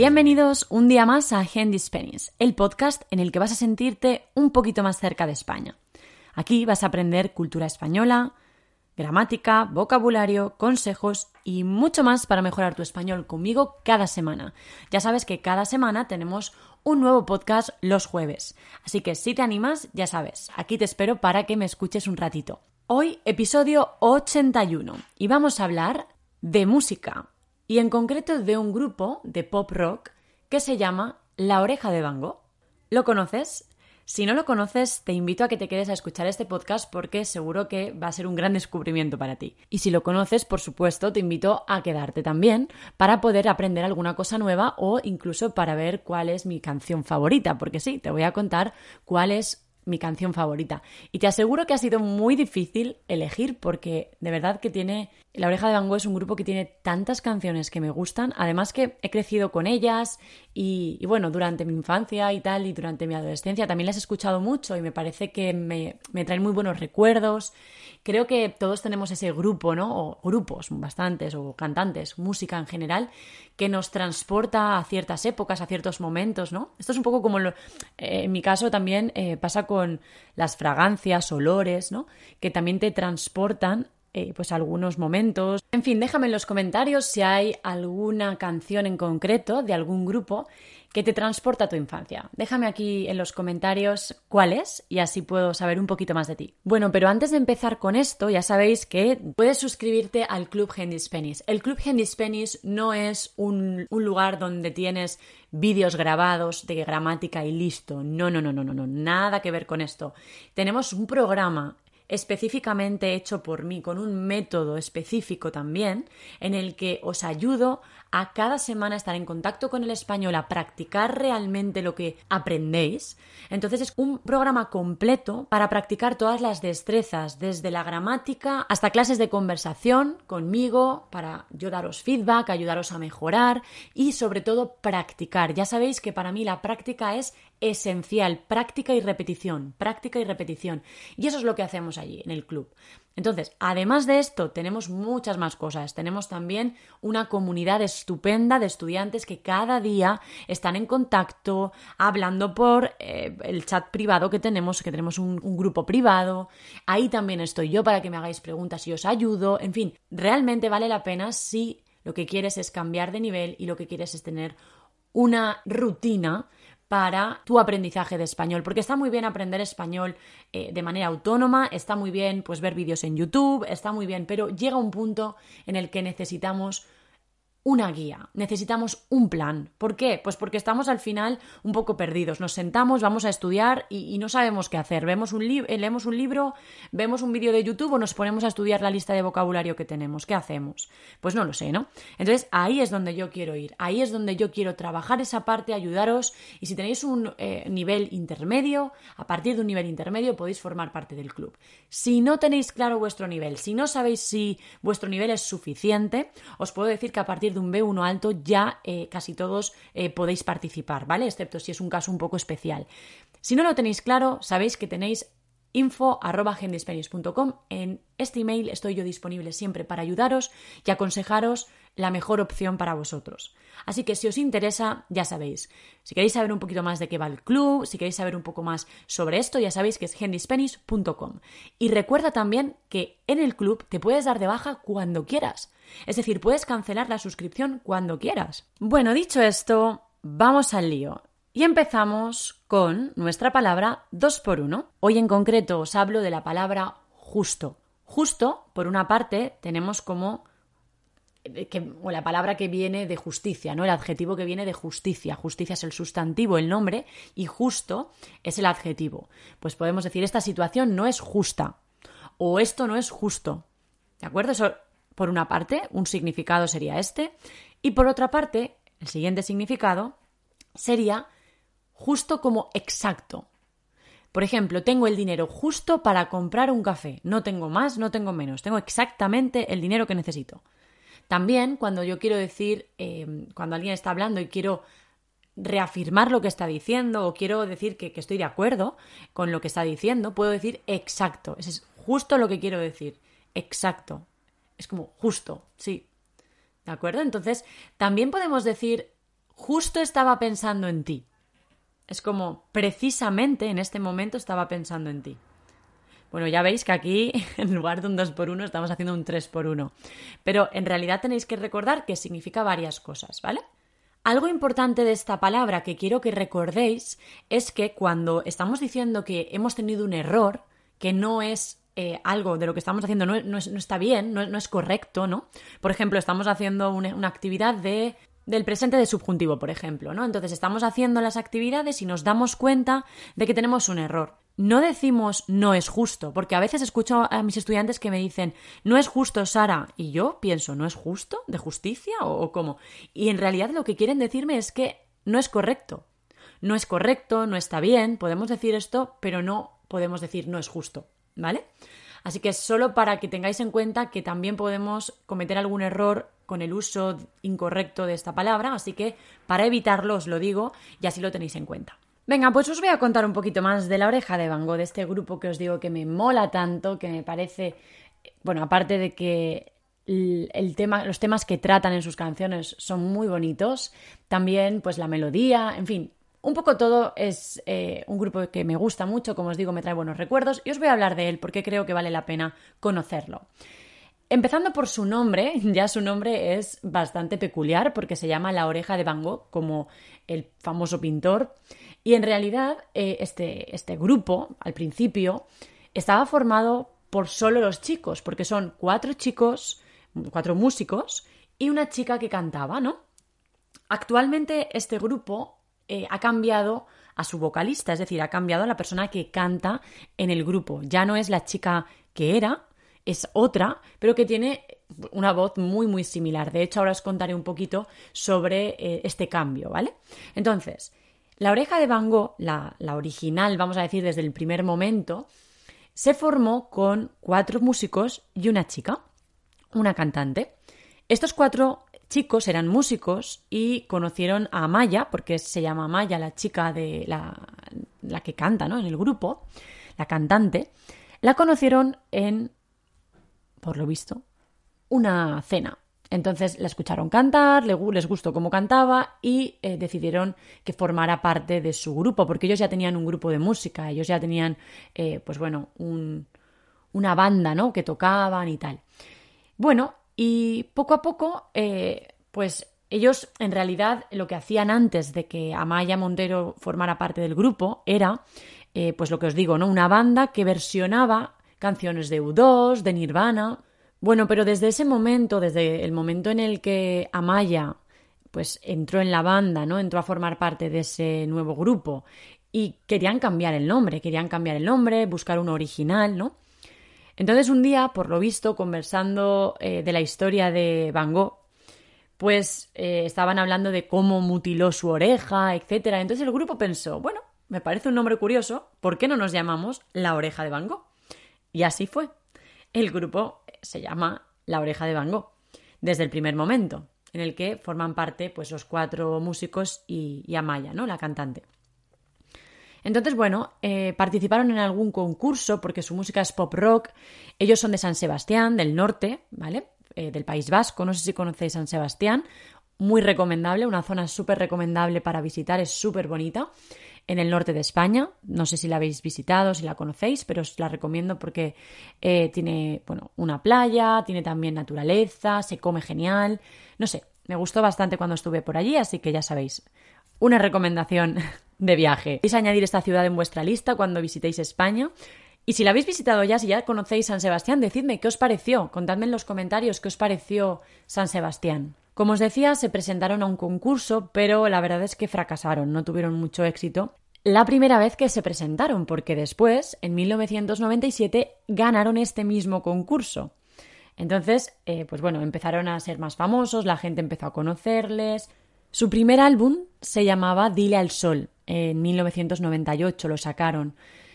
Bienvenidos un día más a Handy Spanish, el podcast en el que vas a sentirte un poquito más cerca de España. Aquí vas a aprender cultura española, gramática, vocabulario, consejos y mucho más para mejorar tu español conmigo cada semana. Ya sabes que cada semana tenemos un nuevo podcast los jueves, así que si te animas, ya sabes, aquí te espero para que me escuches un ratito. Hoy, episodio 81, y vamos a hablar de música, y en concreto de un grupo de pop rock que se llama La Oreja de Van Gogh. ¿Lo conoces? Si no lo conoces, te invito a que te quedes a escuchar este podcast porque seguro que va a ser un gran descubrimiento para ti. Y si lo conoces, por supuesto, te invito a quedarte también para poder aprender alguna cosa nueva o incluso para ver cuál es mi canción favorita, porque sí, te voy a contar cuál es mi canción favorita. Y te aseguro que ha sido muy difícil elegir porque de verdad que La Oreja de Van Gogh es un grupo que tiene tantas canciones que me gustan, además que he crecido con ellas y bueno, durante mi infancia y tal y durante mi adolescencia también las he escuchado mucho y me parece que me traen muy buenos recuerdos. Creo que todos tenemos ese grupo, ¿no? O grupos, bastantes, o cantantes, música en general, que nos transporta a ciertas épocas, a ciertos momentos, ¿no? Esto es un poco como en mi caso también pasa con las fragancias, olores, ¿no? Que también te transportan pues algunos momentos. En fin, déjame en los comentarios si hay alguna canción en concreto de algún grupo que te transporta a tu infancia. Déjame aquí en los comentarios cuál es y así puedo saber un poquito más de ti. Bueno, pero antes de empezar con esto, ya sabéis que puedes suscribirte al Club Handy Spanish. El Club Handy Spanish no es un lugar donde tienes vídeos grabados de gramática y listo. No, nada que ver con esto. Tenemos un programa específicamente hecho por mí, con un método específico también, en el que os ayudo a cada semana estar en contacto con el español, a practicar realmente lo que aprendéis. Entonces es un programa completo para practicar todas las destrezas, desde la gramática hasta clases de conversación conmigo, para yo daros feedback, ayudaros a mejorar y sobre todo practicar. Ya sabéis que para mí la práctica es esencial, práctica y repetición, práctica y repetición. Y eso es lo que hacemos allí en el club. Entonces, además de esto, tenemos muchas más cosas. Tenemos también una comunidad estupenda de estudiantes que cada día están en contacto, hablando por el chat privado que tenemos un grupo privado. Ahí también estoy yo para que me hagáis preguntas y os ayudo. En fin, realmente vale la pena si lo que quieres es cambiar de nivel y lo que quieres es tener una rutina para tu aprendizaje de español, porque está muy bien aprender español de manera autónoma, está muy bien pues ver vídeos en YouTube, está muy bien, pero llega un punto en el que necesitamos una guía, necesitamos un plan. ¿Por qué? Pues porque estamos al final un poco perdidos. Nos sentamos, vamos a estudiar y no sabemos qué hacer. Leemos un libro, vemos un vídeo de YouTube o nos ponemos a estudiar la lista de vocabulario que tenemos. ¿Qué hacemos? Pues no lo sé, ¿no? Entonces ahí es donde yo quiero ir. Ahí es donde yo quiero trabajar esa parte, ayudaros. Y si tenéis un nivel intermedio, a partir de un nivel intermedio podéis formar parte del club. Si no tenéis claro vuestro nivel, si no sabéis si vuestro nivel es suficiente, os puedo decir que a partir de un B1 alto ya casi todos podéis participar, ¿vale? Excepto si es un caso un poco especial. Si no lo tenéis claro, sabéis que tenéis info@handyspanish.com. En este email estoy yo disponible siempre para ayudaros y aconsejaros la mejor opción para vosotros. Así que si os interesa, ya sabéis. Si queréis saber un poquito más de qué va el club, si queréis saber un poco más sobre esto, ya sabéis que es handyspanish.com. Y recuerda también que en el club te puedes dar de baja cuando quieras. Es decir, puedes cancelar la suscripción cuando quieras. Bueno, dicho esto, vamos al lío. Y empezamos con nuestra palabra 2x1. Hoy en concreto os hablo de la palabra justo. Justo, por una parte, tenemos como o la palabra que viene de justicia, ¿no? El adjetivo que viene de justicia. Justicia es el sustantivo, el nombre, y justo es el adjetivo. Pues podemos decir, esta situación no es justa, o esto no es justo. ¿De acuerdo? Eso, por una parte, un significado sería este, y por otra parte, el siguiente significado sería justo como exacto. Por ejemplo, tengo el dinero justo para comprar un café. No tengo más, no tengo menos. Tengo exactamente el dinero que necesito. También cuando yo quiero decir, cuando alguien está hablando y quiero reafirmar lo que está diciendo o quiero decir que estoy de acuerdo con lo que está diciendo, puedo decir exacto. Ese es justo lo que quiero decir. Exacto. Es como justo, sí. ¿De acuerdo? Entonces, también podemos decir justo estaba pensando en ti. Es como, precisamente en este momento estaba pensando en ti. Bueno, ya veis que aquí, en lugar de un 2x1, estamos haciendo un 3x1. Pero en realidad tenéis que recordar que significa varias cosas, ¿vale? Algo importante de esta palabra que quiero que recordéis es que cuando estamos diciendo que hemos tenido un error, que no es algo de lo que estamos haciendo, no está bien, no es correcto, ¿no? Por ejemplo, estamos haciendo una actividad del presente de subjuntivo, por ejemplo, ¿no? Entonces estamos haciendo las actividades y nos damos cuenta de que tenemos un error. No decimos no es justo, porque a veces escucho a mis estudiantes que me dicen no es justo, Sara, y yo pienso, ¿no es justo? ¿De justicia? ¿O cómo? Y en realidad lo que quieren decirme es que no es correcto. No es correcto, no está bien, podemos decir esto, pero no podemos decir no es justo, ¿vale? Así que solo para que tengáis en cuenta que también podemos cometer algún error con el uso incorrecto de esta palabra, así que para evitarlo os lo digo y así lo tenéis en cuenta. Venga, pues os voy a contar un poquito más de La Oreja de Van Gogh, de este grupo que os digo que me mola tanto, que me parece, bueno, aparte de que los temas que tratan en sus canciones son muy bonitos, también pues la melodía, en fin, un poco todo es un grupo que me gusta mucho, como os digo, me trae buenos recuerdos y os voy a hablar de él porque creo que vale la pena conocerlo. Empezando por su nombre, ya su nombre es bastante peculiar porque se llama La Oreja de Van Gogh, como el famoso pintor. Y en realidad este grupo, al principio, estaba formado por solo los chicos, porque son 4 chicos, 4 músicos y una chica que cantaba, ¿no? Actualmente este grupo ha cambiado a su vocalista, es decir, ha cambiado a la persona que canta en el grupo. Ya no es la chica que era, es otra, pero que tiene una voz muy, muy similar. De hecho, ahora os contaré un poquito sobre este cambio, ¿vale? Entonces, La Oreja de Van Gogh, la original, vamos a decir, desde el primer momento, se formó con 4 músicos y una chica, una cantante. Estos 4 chicos eran músicos y conocieron a Amaya, porque se llama Amaya la chica de la que canta, ¿no? En el grupo, la cantante. La conocieron en, por lo visto, una cena. Entonces la escucharon cantar, les gustó cómo cantaba y decidieron que formara parte de su grupo, porque ellos ya tenían un grupo de música, ellos ya tenían, pues bueno, una banda, ¿no? Que tocaban y tal. Bueno, y poco a poco, pues ellos en realidad lo que hacían antes de que Amaya Montero formara parte del grupo era, pues lo que os digo, ¿no? Una banda que versionaba canciones de U2, de Nirvana. Bueno, pero desde ese momento, desde el momento en el que Amaya pues entró en la banda, ¿no? Entró a formar parte de ese nuevo grupo y querían cambiar el nombre, buscar uno original, ¿no? Entonces un día, por lo visto, conversando de la historia de Van Gogh, pues estaban hablando de cómo mutiló su oreja, etcétera. Entonces el grupo pensó, bueno, me parece un nombre curioso, ¿por qué no nos llamamos La Oreja de Van Gogh? Y así fue. El grupo se llama La Oreja de Van Gogh, desde el primer momento, en el que forman parte pues, los 4 músicos y Amaya, ¿no? La cantante. Entonces, bueno, participaron en algún concurso porque su música es pop rock. Ellos son de San Sebastián, del norte, ¿vale? Del País Vasco. No sé si conocéis San Sebastián. Muy recomendable, una zona súper recomendable para visitar, es súper bonita. En el norte de España, no sé si la habéis visitado, si la conocéis, pero os la recomiendo porque tiene, bueno, una playa, tiene también naturaleza, se come genial. No sé, me gustó bastante cuando estuve por allí, así que ya sabéis, una recomendación de viaje. Podéis añadir esta ciudad en vuestra lista cuando visitéis España. Y si la habéis visitado ya, si ya conocéis San Sebastián, decidme qué os pareció. Contadme en los comentarios qué os pareció San Sebastián. Como os decía, se presentaron a un concurso, pero la verdad es que fracasaron, no tuvieron mucho éxito. La primera vez que se presentaron, porque después, en 1997, ganaron este mismo concurso. Entonces, pues bueno, empezaron a ser más famosos, la gente empezó a conocerles. Su primer álbum se llamaba Dile al Sol, en 1998 lo sacaron.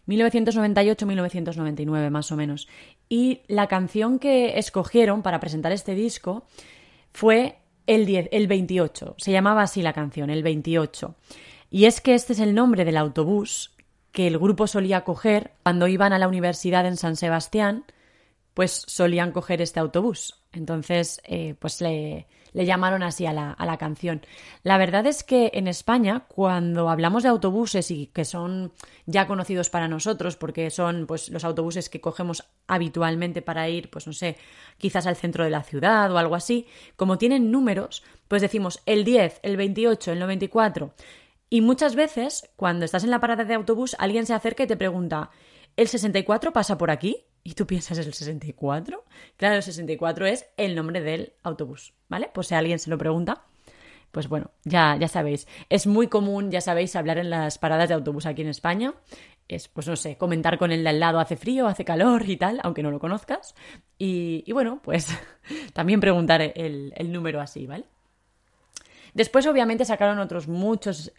1998-1999 más o menos. Y la canción que escogieron para presentar este disco fue el 28. Se llamaba así la canción, el 28. Y es que este es el nombre del autobús que el grupo solía coger cuando iban a la universidad en San Sebastián, pues solían coger este autobús. Entonces, pues le le llamaron así a la canción. La verdad es que en España, cuando hablamos de autobuses y que son ya conocidos para nosotros, porque son pues los autobuses que cogemos habitualmente para ir, pues no sé, quizás al centro de la ciudad o algo así, como tienen números, pues decimos el 10, el 28, el 94. Y muchas veces, cuando estás en la parada de autobús, alguien se acerca y te pregunta, ¿el 64 pasa por aquí? Y tú piensas, ¿el 64? Claro, el 64 es el nombre del autobús, ¿vale? Pues si alguien se lo pregunta, pues bueno, ya sabéis. Es muy común, ya sabéis, hablar en las paradas de autobús aquí en España. Es, pues no sé, comentar con el de al lado, hace frío, hace calor y tal, aunque no lo conozcas. Y bueno, pues también preguntar el número así, ¿vale? Después, obviamente, sacaron otros muchos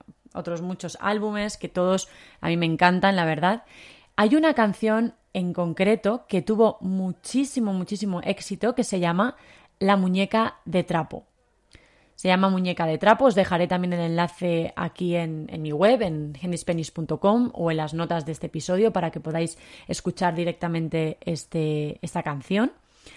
álbumes que todos a mí me encantan, la verdad. Hay una canción en concreto que tuvo muchísimo éxito que se llama La muñeca de trapo. Se llama Muñeca de trapo. Os dejaré también el enlace aquí en mi web, en handyspanish.com, o en las notas de este episodio para que podáis escuchar directamente esta canción.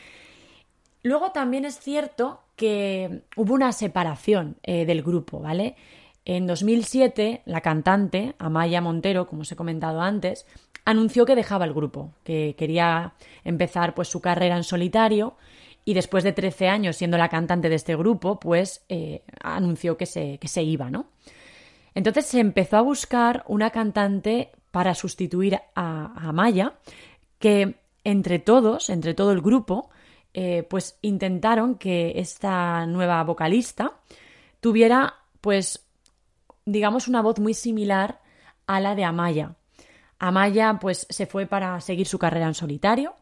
Luego también es cierto que hubo una separación del grupo, ¿vale? En 2007, la cantante, Amaya Montero, como os he comentado antes, anunció que dejaba el grupo, que quería empezar pues su carrera en solitario, y después de 13 años siendo la cantante de este grupo, pues anunció que se iba, ¿no? Entonces se empezó a buscar una cantante para sustituir a Amaya, que entre todo el grupo, pues intentaron que esta nueva vocalista tuviera, pues, digamos, una voz muy similar a la de Amaya. Amaya, pues, se fue para seguir su carrera en solitario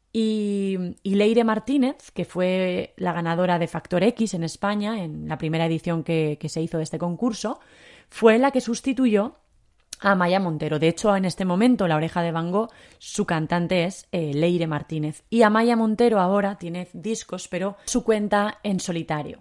y Leire Martínez, que fue la ganadora de Factor X en España, en la primera edición que se hizo de este concurso, fue la que sustituyó a Amaya Montero. De hecho, en este momento, La Oreja de Van Gogh, su cantante es Leire Martínez. Y Amaya Montero ahora tiene discos, pero su cuenta en solitario.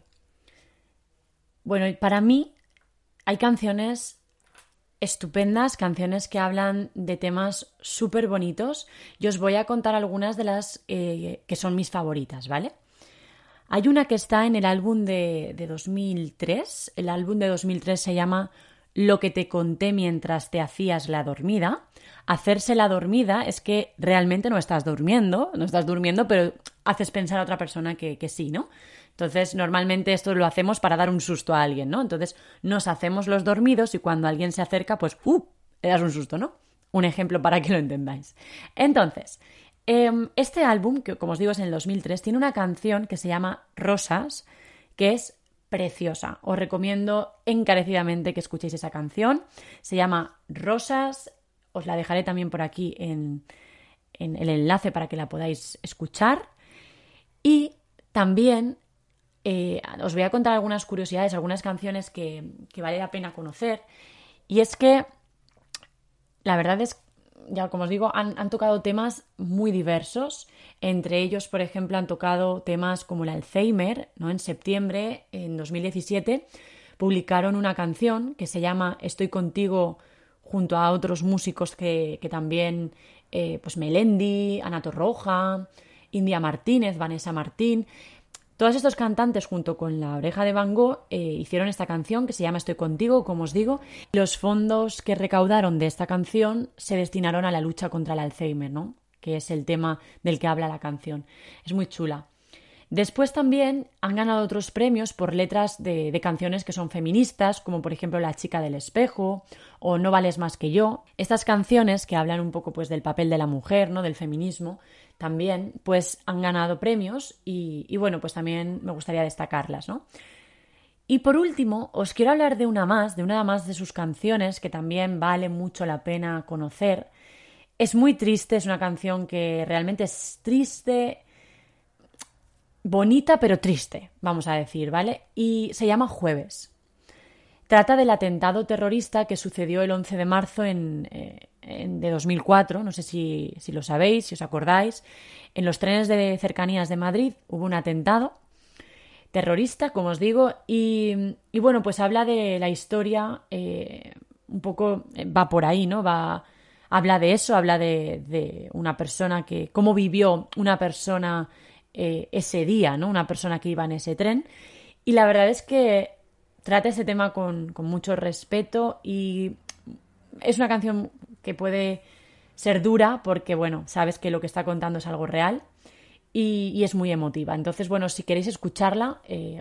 Bueno, para mí hay canciones estupendas, canciones que hablan de temas súper bonitos. Y os voy a contar algunas de las que son mis favoritas, ¿vale? Hay una que está en el álbum de 2003. El álbum de 2003 se llama Lo que te conté mientras te hacías la dormida. Hacerse la dormida es que realmente no estás durmiendo, pero haces pensar a otra persona que sí, ¿no? Entonces, normalmente esto lo hacemos para dar un susto a alguien, ¿no? Entonces, nos hacemos los dormidos y cuando alguien se acerca, pues, le das un susto, ¿no? Un ejemplo para que lo entendáis. Entonces, este álbum, que como os digo es en el 2003, tiene una canción que se llama Rosas, que es preciosa. Os recomiendo encarecidamente que escuchéis esa canción. Se llama Rosas. Os la dejaré también por aquí en el enlace para que la podáis escuchar. Y también os voy a contar algunas curiosidades, algunas canciones que vale la pena conocer. Y es que la verdad es, ya como os digo, han tocado temas muy diversos. Entre ellos, por ejemplo, han tocado temas como el Alzheimer, ¿no? En septiembre, en 2017, publicaron una canción que se llama Estoy contigo, junto a otros músicos que también, pues Melendi, Ana Torroja, India Martínez, Vanessa Martín. Todos estos cantantes, junto con La Oreja de Van Gogh, hicieron esta canción que se llama Estoy contigo, como os digo. Los fondos que recaudaron de esta canción se destinaron a la lucha contra el Alzheimer, ¿no? Que es el tema del que habla la canción. Es muy chula. Después también han ganado otros premios por letras de canciones que son feministas, como por ejemplo La chica del espejo o No vales más que yo. Estas canciones que hablan un poco pues del papel de la mujer, ¿no? Del feminismo, también pues han ganado premios y bueno, pues también me gustaría destacarlas, ¿no? Y por último, os quiero hablar de una más de sus canciones que también vale mucho la pena conocer. Es muy triste, es una canción que realmente es triste, bonita pero triste, vamos a decir, ¿vale? Y se llama Jueves. Trata del atentado terrorista que sucedió el 11 de marzo de 2004, no sé si lo sabéis, si os acordáis. En los trenes de cercanías de Madrid hubo un atentado terrorista, como os digo, y bueno, pues habla de la historia, un poco va por ahí, ¿no? Habla de eso, habla de una persona cómo vivió una persona ese día, ¿no? Una persona que iba en ese tren. Y la verdad es que trata ese tema con mucho respeto y es una canción que puede ser dura porque, bueno, sabes que lo que está contando es algo real y es muy emotiva. Entonces, bueno, si queréis escucharla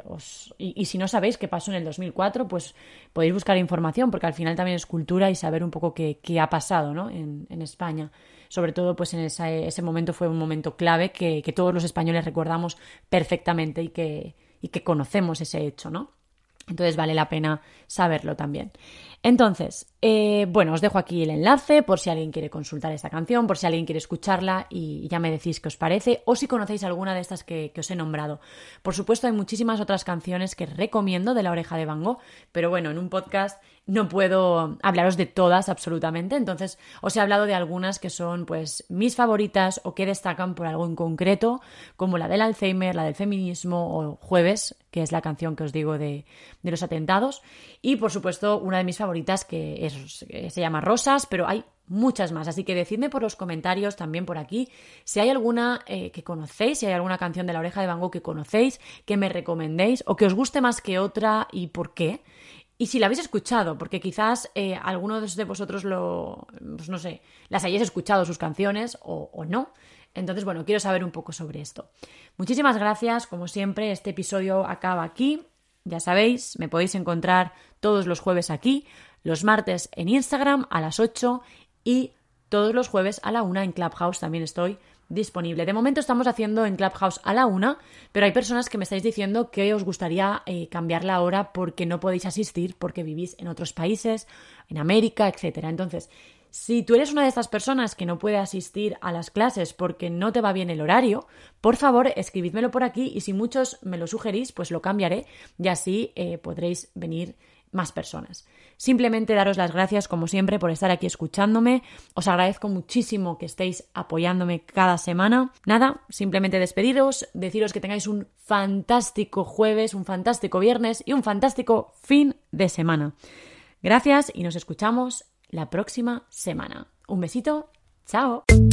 y si no sabéis qué pasó en el 2004, pues podéis buscar información porque al final también es cultura y saber un poco qué ha pasado, ¿no? en España. Sobre todo, pues en ese momento fue un momento clave que todos los españoles recordamos perfectamente y que conocemos ese hecho, ¿no? Entonces vale la pena saberlo también. Entonces, bueno, os dejo aquí el enlace por si alguien quiere consultar esta canción, por si alguien quiere escucharla y ya me decís qué os parece o si conocéis alguna de estas que os he nombrado. Por supuesto, hay muchísimas otras canciones que recomiendo de La Oreja de Van Gogh, pero bueno, en un podcast no puedo hablaros de todas absolutamente, entonces os he hablado de algunas que son pues mis favoritas o que destacan por algo en concreto, como la del Alzheimer, la del feminismo o Jueves, que es la canción que os digo de los atentados, y por supuesto una de mis favoritas que se llama Rosas, pero hay muchas más, así que decidme por los comentarios también por aquí si hay alguna que conocéis, si hay alguna canción de La Oreja de Van Gogh que conocéis, que me recomendéis o que os guste más que otra y por qué. Y si la habéis escuchado, porque quizás algunos de vosotros pues no sé, las hayáis escuchado sus canciones o no. Entonces, bueno, quiero saber un poco sobre esto. Muchísimas gracias, como siempre, este episodio acaba aquí. Ya sabéis, me podéis encontrar todos los jueves aquí, los martes en Instagram a las 8 y todos los jueves a la 1 en Clubhouse también estoy disponible. De momento estamos haciendo en Clubhouse a la 1, pero hay personas que me estáis diciendo que os gustaría cambiar la hora porque no podéis asistir, porque vivís en otros países, en América, etcétera. Entonces, si tú eres una de estas personas que no puede asistir a las clases porque no te va bien el horario, por favor, escribídmelo por aquí y si muchos me lo sugerís, pues lo cambiaré y así podréis venir más personas. Simplemente daros las gracias, como siempre, por estar aquí escuchándome. Os agradezco muchísimo que estéis apoyándome cada semana. Nada, simplemente despediros, deciros que tengáis un fantástico jueves, un fantástico viernes y un fantástico fin de semana. Gracias y nos escuchamos la próxima semana. Un besito, chao.